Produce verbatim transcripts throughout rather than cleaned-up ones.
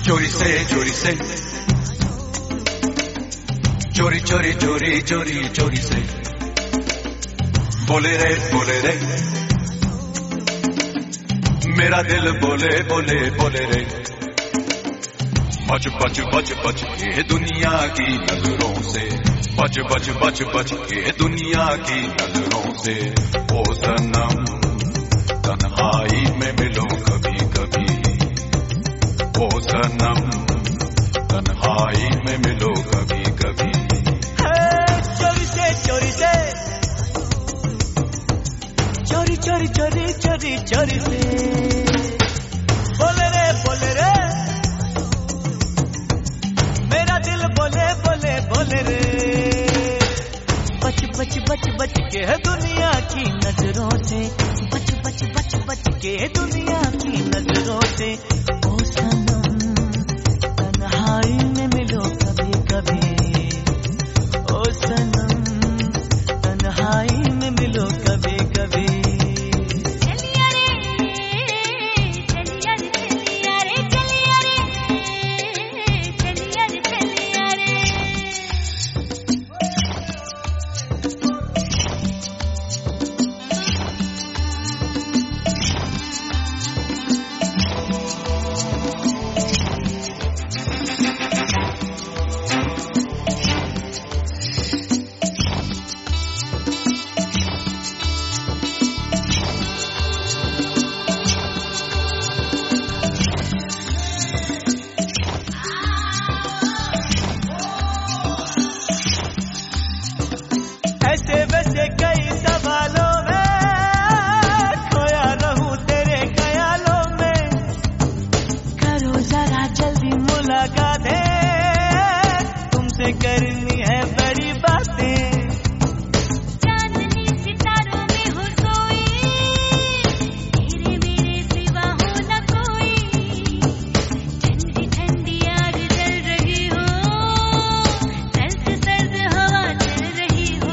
चोरी से चोरी से चोरी चोरी चोरी चोरी चोरी से बोले रे बोले रे मेरा दिल बोले बोले बोले रे बच बच बच बच के दुनिया की नजरों से बच बच बच बच के दुनिया की नजरों से ओ सनम तन्हाई में मिलो कभी कभी ओ सनम तन्हाई में मिलो कभी कभी चोरी से चोरी से चोरी चोरी चोरी चोरी चोरी से बोले रे बोले रे मेरा दिल बोले बोले बोले रे बच बच बच बच के दुनिया की नजरों से बच बच बच बच के दुनिया की नजरों से ओ सनम तन्हाई में मिलो कभी कभी ओ सनम तन्हाई में मिलो कभी कभी ऐसे वैसे कई सवालों में खोया रहूं तेरे ख्यालों में करो जरा जल्दी मुलाकात तुमसे करनी है बड़ी बातें चांदनी सितारों में हो कोई तेरे मेरे सिवा हो न कोई ठंडी ठंडी यार जल रही हो सर्द सर्द हवा चल रही हो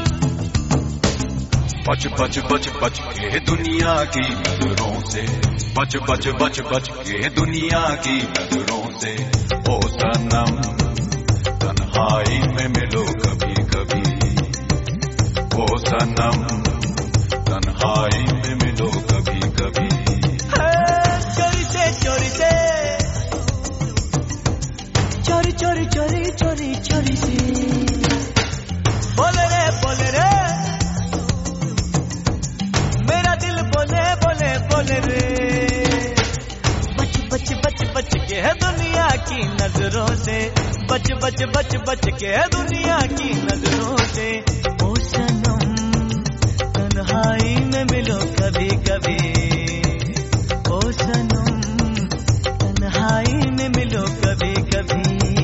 बच बच बच बच के दुनिया की नजरों से बच बच बच बच के दुनिया की नजरों से ओ सनम तन्हाई में मिलो कभी कभी ओ सनम तन्हाई में मिलो कभी कभी चोरी से चोरी से चोरी चोरी चोरी चोरी चोरी से बोले रे बोले रे मेरा दिल बोले बोले बोले रे बच बच बच बच के है दुनिया की नजरों से बच बच बच बच के है दुनिया की नजरों से ओ सनम तन्हाई में मिलो कभी कभी ओ सनम तन्हाई में मिलो कभी कभी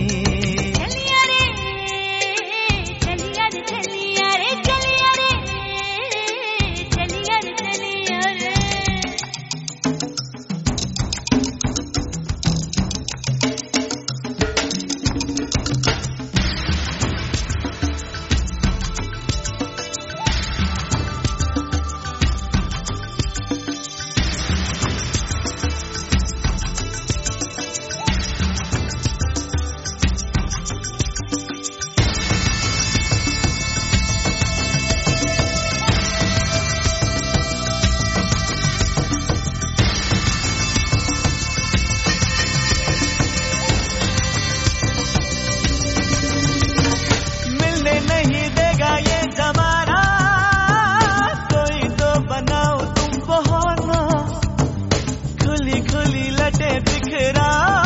बिखरा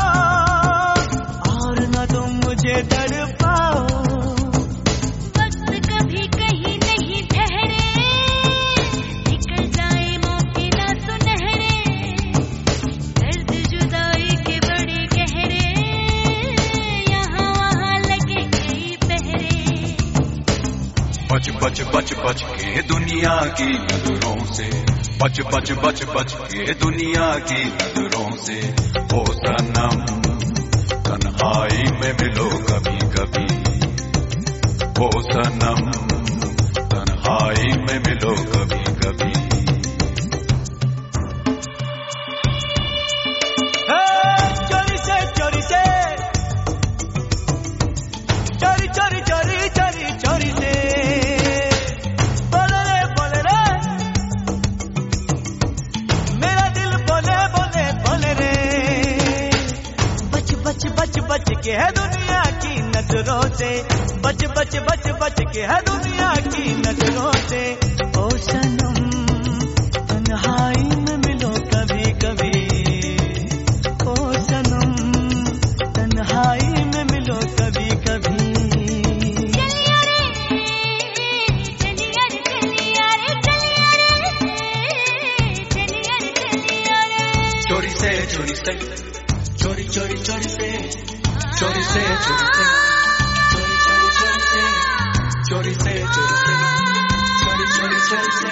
और न तुम मुझे तड़पाओ वक्त कभी कहीं नहीं ठहरे निकल जाए मौके ना सुनहरे दर्द जुदाई के बड़े गहरे यहाँ वहाँ लगे कई पहरे बच बच बच बच के दुनिया की नजरों से बच बच बच बच के दुनिया की नजरों से ओ सनम तन्हाई में मिलो कभी कभी ओ सनम तन्हाई में मिलो कभी कभी चोरी से चोरी से बच के है दुनिया की नजरों से, बच बच बच बच के है दुनिया की नजरों से। ओ सनम तन्हाई में मिलो कभी कभी, ओ सनम तन्हाई में मिलो कभी कभी। चोरी से चोरी से चोरी चोरी चोरी से चोरी से चोरी से चोरी चोरी चोरी से चोरी से चोरी से चोरी चोरी चोरी से